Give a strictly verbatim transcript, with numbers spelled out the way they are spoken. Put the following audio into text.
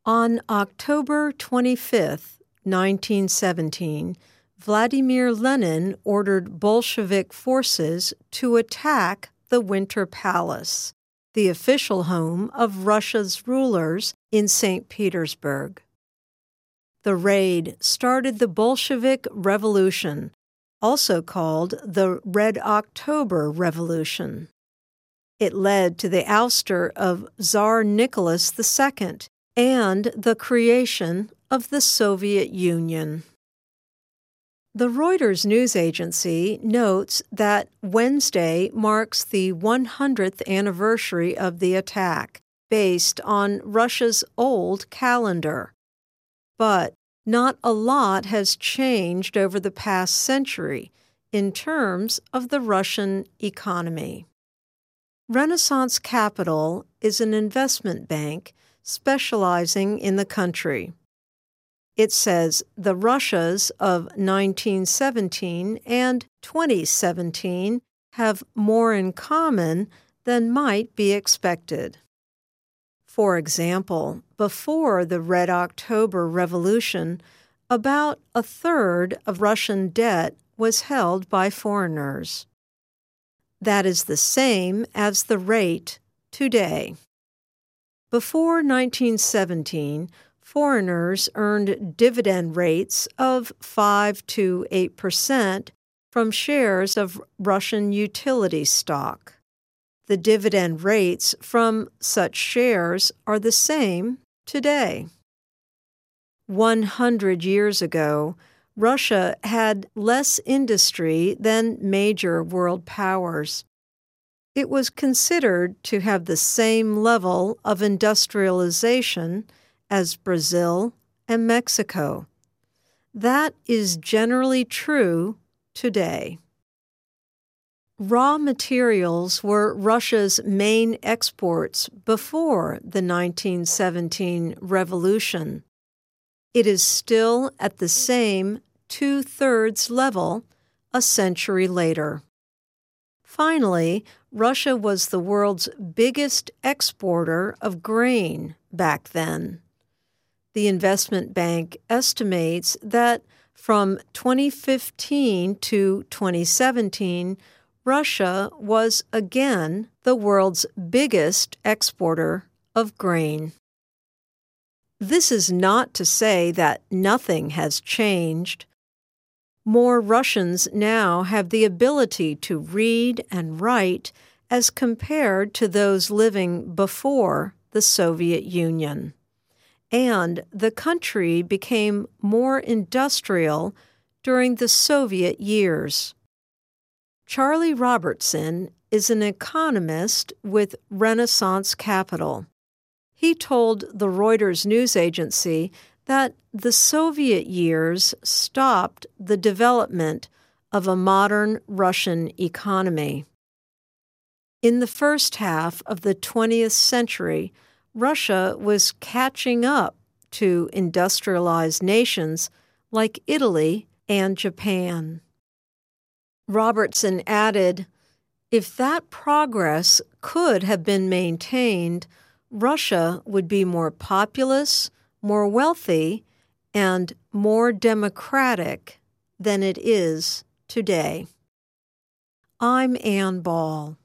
On October twenty-fifth, nineteen seventeen, Vladimir Lenin ordered Bolshevik forces to attack the Winter Palace, the official home of Russia's rulers in Saint Petersburg. The raid started the Bolshevik Revolution, also called the Red October Revolution. It led to the ouster of Tsar Nicholas the Second and the creation of the Soviet Union. The Reuters news agency notes that Wednesday marks the one hundredth anniversary of the attack, based on Russia's old calendar. But not a lot has changed over the past century in terms of the Russian economy. Renaissance Capital is an investment bank specializing in the country. It says the Russias of nineteen seventeen and twenty seventeen have more in common than might be expected. For example, before the Red October Revolution, about a third of Russian debt was held by foreigners. That is the same as the rate today. Before nineteen seventeen, foreigners earned dividend rates of five to eight percent from shares of Russian utility stock. The dividend rates from such shares are the same today. one hundred years ago, Russia had less industry than major world powers. It was considered to have the same level of industrialization as Brazil and Mexico. That is generally true today. Raw materials were Russia's main exports before the nineteen seventeen revolution. It is still at the same two-thirds level a century later. Finally, Russia was the world's biggest exporter of grain back then. The investment bank estimates that from twenty fifteen to twenty seventeen, Russia was again the world's biggest exporter of grain. This is not to say that nothing has changed. More Russians now have the ability to read and write as compared to those living before the Soviet Union. And the country became more industrial during the Soviet years. Charlie Robertson is an economist with Renaissance Capital. He told the Reuters news agency that the Soviet years stopped the development of a modern Russian economy. In the first half of the twentieth century, Russia was catching up to industrialized nations like Italy and Japan. Robertson added, "If that progress could have been maintained, Russia would be more populous, more wealthy, and more democratic than it is today." I'm Ann Ball.